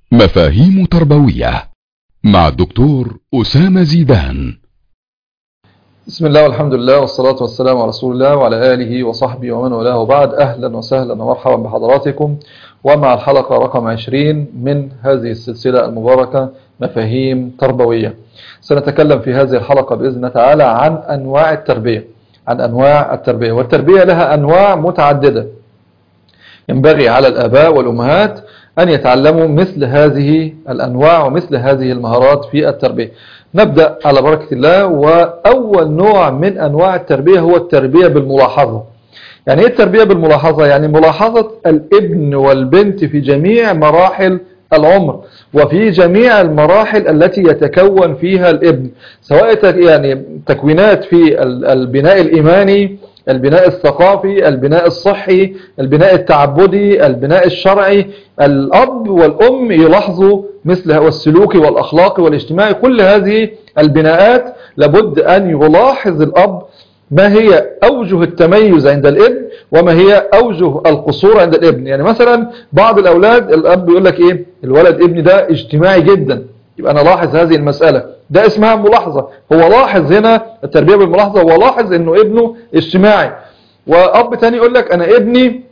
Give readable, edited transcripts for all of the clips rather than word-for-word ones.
مفاهيم تربوية مع الدكتور أسامة زيدان. بسم الله والحمد لله والصلاة والسلام على رسول الله وعلى آله وصحبه ومن والاه، وبعد. أهلا وسهلا ومرحبا بحضراتكم ومع الحلقة رقم 20 من هذه السلسلة المباركة مفاهيم تربوية. سنتكلم في هذه الحلقة بإذن الله تعالى عن أنواع التربية، والتربية لها أنواع متعددة. ينبغي على الآباء والأمهات أن يتعلموا مثل هذه الأنواع ومثل هذه المهارات في التربية. نبدأ على بركة الله. وأول نوع من أنواع التربية هو التربية بالملاحظة. يعني إيه التربية بالملاحظة؟ يعني ملاحظة الابن والبنت في جميع مراحل العمر وفي جميع المراحل التي يتكون فيها الابن، سواء يعني تكوينات في البناء الإيماني، البناء الثقافي، البناء الصحي، البناء التعبدي، البناء الشرعي. الأب والأم يلاحظوا مثل والسلوكي والأخلاقي والاجتماعي. كل هذه البناءات لابد أن يلاحظ الأب ما هي أوجه التميز عند الابن وما هي أوجه القصور عند الابن. يعني مثلا بعض الأولاد الأب يقول لك إيه، الولد ابني ده اجتماعي جدا، يبقى أنا لاحظ هذه المسألة، ده اسمها ملاحظة. هو لاحظ هنا التربية بالملاحظة، ولاحظ إنه ابنه اجتماعي. وأب تاني يقول لك أنا ابني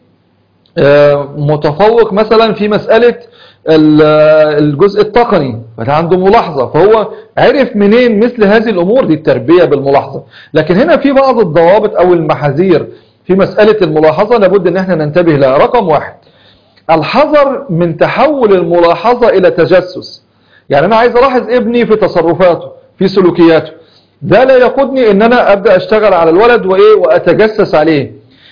متفوق مثلا في مسألة الجزء التقني، فده عنده ملاحظة، فهو عرف منين مثل هذه الأمور. دي التربية بالملاحظة. لكن هنا في بعض الضوابط أو المحاذير في مسألة الملاحظة لابد أن احنا ننتبه لها. رقم 1، الحذر من تحول الملاحظة إلى تجسس. يعني أنا عايز ألاحظ ابني في تصرفاته في سلوكياته، ده لا يقودني أن أنا أبدأ أشتغل على الولد وأتجسس عليه.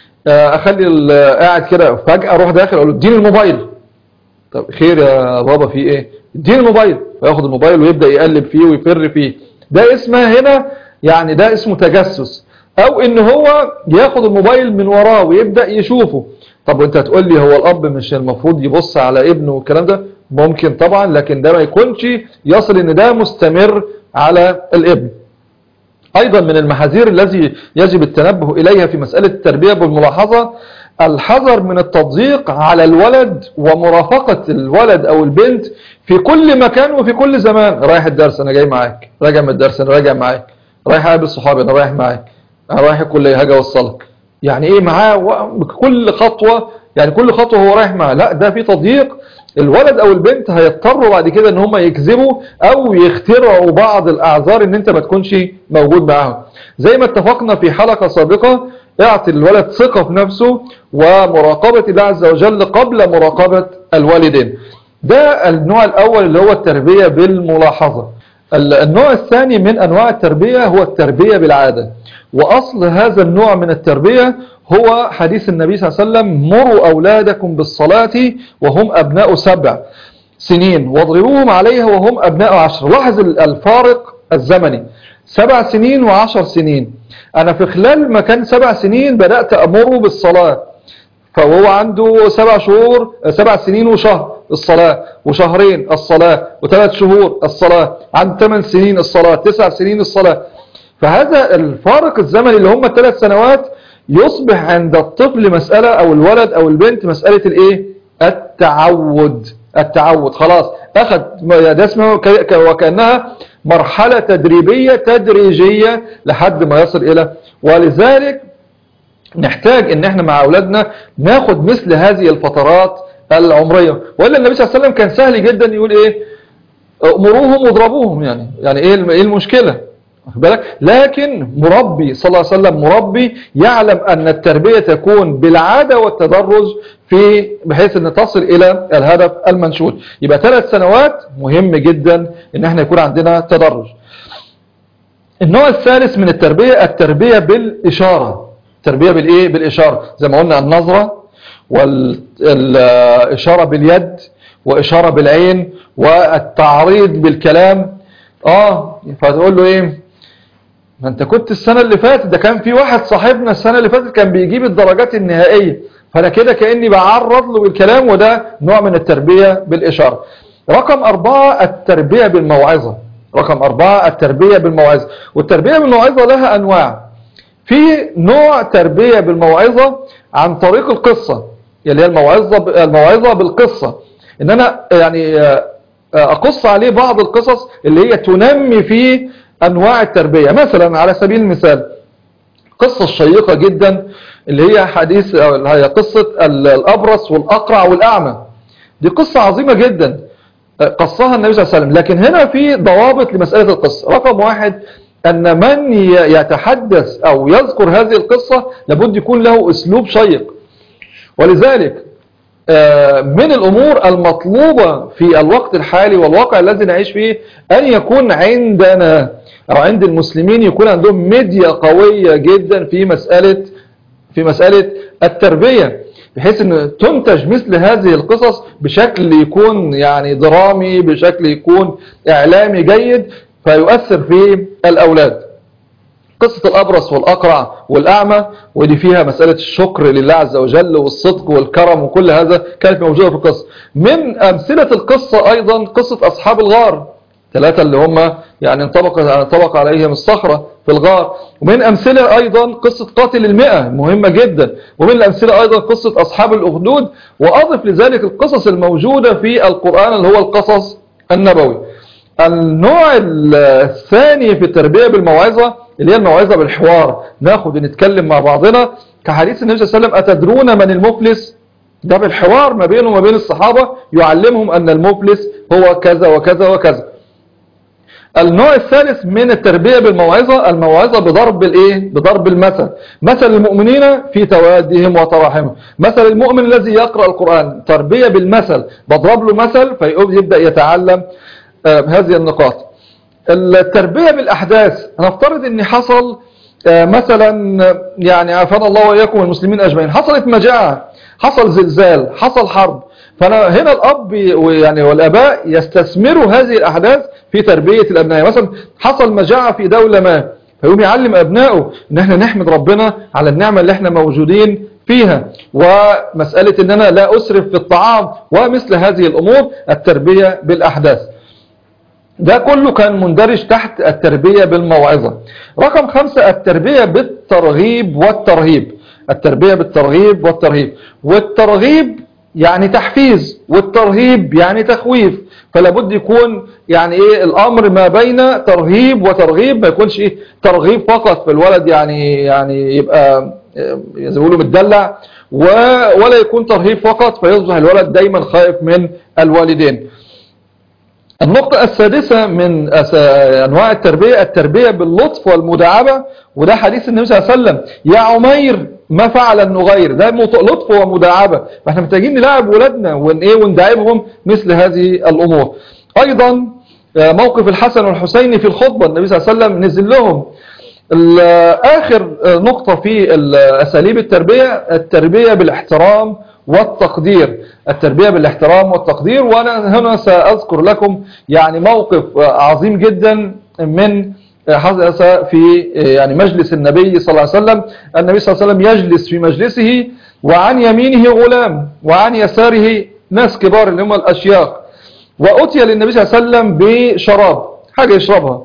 أخلي قاعد كده فجأة أروح داخل أقول له اديني الموبايل. طب خير يا بابا في إيه؟ اديني الموبايل، وياخد الموبايل ويبدأ يقلب فيه ويفر فيه. ده اسمه هنا يعني ده اسمه تجسس. أو إن هو ياخد الموبايل من وراه ويبدأ يشوفه. طب وانت هتقول لي هو الأب مش المفروض يبص على ابنه والكلام ده؟ ممكن طبعا، لكن ده ما يكونش يصل إن ده مستمر على الابن. أيضا من المحاذير التي يجب التنبه إليها في مسألة التربية بالملاحظة الحذر من التضييق على الولد ومرافقة الولد أو البنت في كل مكان وفي كل زمان. رايح الدرس أنا جاي معاك، راجع من الدرس أنا راجع معاك، رايح أقابل صحابي أنا رايح معاك، أنا رايح الكلية هاجي أوصلك. يعني إيه معاه كل خطوة؟ يعني كل خطوة هو رايح معاه. لا، ده في تضييق. الولد او البنت هيضطروا بعد كده ان هم يكذبوا او يخترعوا بعض الاعذار ان انت ما تكونش موجود معاهم. زي ما اتفقنا في حلقة سابقة، اعطي الولد ثقة في نفسه ومراقبة الله عز وجل قبل مراقبة الوالدين. ده النوع الاول اللي هو التربية بالملاحظة. النوع الثاني من انواع التربية هو التربية بالعادة. واصل هذا النوع من التربية هو حديث النبي صلى الله عليه وسلم: مروا أولادكم بالصلاة وهم أبناء 7 سنين واضربوهم عليها وهم أبناء 10. لاحظ الفارق الزمني، 7 سنين و10 سنين. أنا في خلال ما كان 7 سنين بدأت أمره بالصلاة، فهو عنده 7 شهور 7 سنين وشهر الصلاة، وشهرين الصلاة، و3 شهور الصلاة، عنده 8 سنين الصلاة، 9 سنين الصلاة. فهذا الفارق الزمني اللي هم 3 سنوات يصبح عند الطفل مسألة أو الولد أو البنت مسألة الإيه؟ التعود. خلاص أخذ ده اسمه وكأنها مرحلة تدريجية لحد ما يصل إلى. ولذلك نحتاج إن احنا مع أولادنا ناخد مثل هذه الفترات العمرية. وإلا النبي صلى الله عليه وسلم كان سهل جدا يقول إيه؟ أمروهم واضربوهم. يعني إيه المشكلة؟ بالك؟ لكن مربي صلى الله عليه وسلم مربي يعلم أن التربية تكون بالعادة والتدرج بحيث أن تصل إلى الهدف المنشود. يبقى 3 سنوات مهم جدا أن احنا يكون عندنا تدرج. النوع الثالث من التربية بالإشارة. التربية بالإيه؟ بالإشارة. زي ما قلنا النظرة والإشارة باليد وإشارة بالعين والتعريض بالكلام. فتقول له إيه؟ ما انت كنت السنة اللي فاتت ده كان في واحد صاحبنا السنة اللي فاتت كان بيجيب الدرجات النهائية، فانا كده كأني بعرض له بالكلام، وده نوع من التربية بالإشارة. رقم 4 التربية بالموعظة. والتربية بالموعظة لها أنواع. في نوع تربية بالموعظة عن طريق القصة، اللي هي الموعظة بالقصة. ان انا يعني أقص عليه بعض القصص اللي هي تنمي فيه أنواع التربية. مثلا على سبيل المثال قصة شيقة جدا اللي هي حديث أو اللي هي قصة الأبرص والأقرع والأعمى. دي قصة عظيمة جدا قصها النبي صلى الله عليه وسلم، لكن هنا في ضوابط لمسألة القصة. رقم واحد، أن من يتحدث أو يذكر هذه القصة لابد يكون له أسلوب شيق. ولذلك من الأمور المطلوبة في الوقت الحالي والواقع الذي نعيش فيه أن يكون عندنا أو عند المسلمين يكون عندهم ميديا قوية جدا في مسألة التربية، بحيث أن تنتج مثل هذه القصص بشكل يكون يعني درامي، بشكل يكون إعلامي جيد فيؤثر في الأولاد. قصة الأبرص والأقرع والأعمى، ودي فيها مسألة الشكر لله عز وجل والصدق والكرم وكل هذا كانت موجودة في القصة. من أمثلة القصة أيضا قصة أصحاب الغار، 3 اللي هم يعني انطبق عليهم الصخرة في الغار. ومن أمثلة أيضا قصة قاتل 100 مهمة جدا. ومن الأمثلة أيضا قصة أصحاب الأخدود. وأضف لذلك القصص الموجودة في القرآن اللي هو القصص النبوي. النوع الثاني في التربية بالموعظة اللي هي الموعظة بالحوار، ناخد ونتكلم مع بعضنا كحديث النبي صلى الله عليه وسلم: أتدرون من المفلس؟ ده بالحوار ما بينه وما بين الصحابة يعلمهم أن المفلس هو كذا وكذا وكذا. النوع الثالث من التربية بالموعظة الموعظة بضرب المثل، مثل المؤمنين في توادهم وتراحمهم، مثل المؤمن الذي يقرأ القرآن، تربية بالمثل، بضرب له مثل فيبدأ يتعلم هذه النقاط. التربية بالأحداث، هنفترض ان حصل مثلا يعني عافانا الله وإياكم المسلمين أجمعين، حصلت مجاعة، حصل زلزال، حصل حرب، فأنا هنا الأب يعني والأباء يستثمروا هذه الأحداث في تربية الأبناء. مثلا حصل مجاعة في دولة ما، فيقوم يعلم أبنائه إن احنا نحمد ربنا على النعمة اللي احنا موجودين فيها، ومسألة إن أنا لا أسرف في الطعام ومثل هذه الأمور. التربية بالأحداث ده كله كان مندرج تحت التربية بالموعظة. رقم 5 التربية بالترغيب والترهيب. التربية بالترغيب والترهيب، والترغيب يعني تحفيز والترهيب يعني تخويف، فلا بد يكون يعني الأمر ما بين ترهيب وترغيب، ما يكونش ترغيب فقط في الولد يعني يبقى زي ما بيقولوا متدلع، ولا يكون ترهيب فقط فيصبح الولد دايما خائف من الوالدين. النقطة السادسة من أنواع التربية باللطف والمداعبة، وده حديث النبي صلى الله عليه وسلم: يا عمير ما فعل النغير. ده لطف ومداعبة، فاحنا محتاجين نلاعب ولادنا ونداعبهم مثل هذه الأمور. أيضا موقف الحسن والحسين في الخطبة، النبي صلى الله عليه وسلم نزل لهم. آخر نقطة في أساليب التربية بالاحترام والتقدير. التربية بالاحترام والتقدير، وأنا هنا سأذكر لكم يعني موقف عظيم جدا من حدث في يعني مجلس النبي صلى الله عليه وسلم. النبي صلى الله عليه وسلم يجلس في مجلسه وعن يمينه غلام وعن يساره ناس كبار اللي هم الأشياخ، وأتي للنبي صلى الله عليه وسلم بشراب، حاجة يشربها.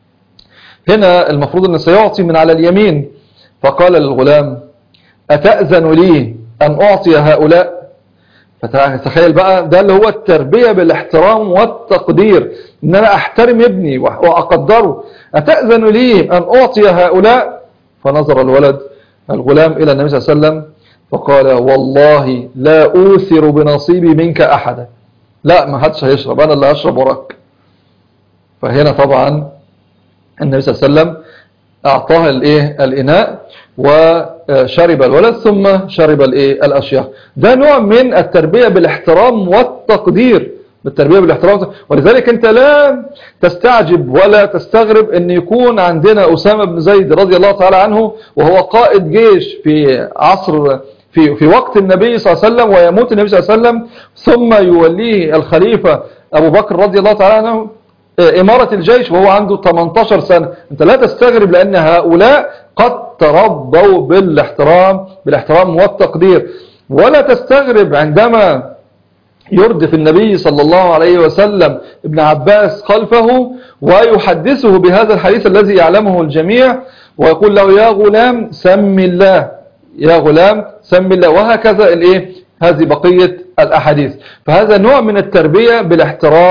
هنا المفروض أن سيعطي من على اليمين، فقال للغلام: أتأذن لي أن أعطي هؤلاء؟ فتخيل بقى، ده اللي هو التربية بالاحترام والتقدير، ان انا احترم ابني واقدره. أتأذن لي أن أعطي هؤلاء؟ فنظر الغلام إلى النبي صلى الله عليه وسلم فقال: والله لا أوثر بنصيبي منك أحدا. لا، ما حدش هيشرب، أنا اللي هشرب وراك. فهنا طبعا النبي صلى الله عليه وسلم أعطاه الإناء وشرب الولد ثم شرب الأشياخ. ده نوع من التربية بالاحترام والتقدير، بالتربية بالاحترام. ولذلك أنت لا تستعجب ولا تستغرب أن يكون عندنا أسامة بن زيد رضي الله تعالى عنه وهو قائد جيش في عصر في وقت النبي صلى الله عليه وسلم، ويموت النبي صلى الله عليه وسلم ثم يوليه الخليفة أبو بكر رضي الله تعالى عنه إمارة الجيش وهو عنده 18 سنة. أنت لا تستغرب، لأن هؤلاء قد تربوا بالاحترام والتقدير. ولا تستغرب عندما يردف النبي صلى الله عليه وسلم ابن عباس خلفه ويحدثه بهذا الحديث الذي يعلمه الجميع، ويقول له: يا غلام سم الله، يا غلام سم الله، وهكذا هذه بقية الأحاديث. فهذا نوع من التربية بالاحترام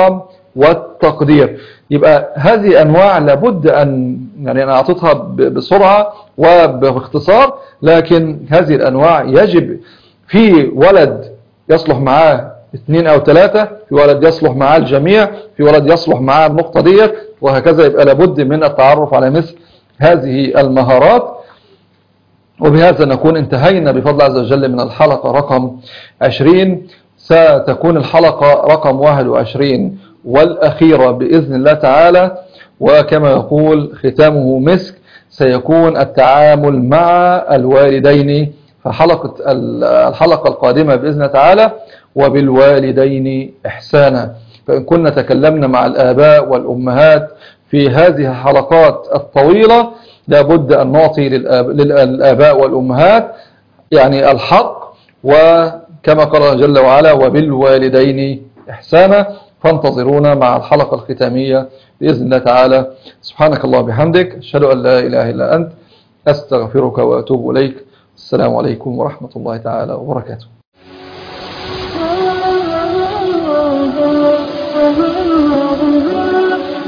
والتقدير. يبقى هذه أنواع لابد أن يعني أنا أعطيتها بسرعة وباختصار، لكن هذه الأنواع يجب في ولد يصلح معاه 2 أو 3، في ولد يصلح معاه الجميع، في ولد يصلح معاه النقطة دي، وهكذا. يبقى لابد من التعرف على مثل هذه المهارات. وبهذا نكون انتهينا بفضل عز وجل من الحلقة رقم 20. ستكون الحلقة رقم 21 والأخيرة بإذن الله تعالى، وكما يقول ختامه مسك، سيكون التعامل مع الوالدين. الحلقة القادمة بإذن الله تعالى وبالوالدين إحسانا. فإن كنا تكلمنا مع الآباء والأمهات في هذه الحلقات الطويلة، لابد أن نعطي للآباء والأمهات يعني الحق، وكما قال جل وعلا وبالوالدين إحسانا. فانتظرونا مع الحلقة الختامية بإذن الله تعالى. سبحانك الله وبحمدك، أشهد أن لا إله إلا أنت، أستغفرك وأتوب إليك. السلام عليكم ورحمة الله تعالى وبركاته.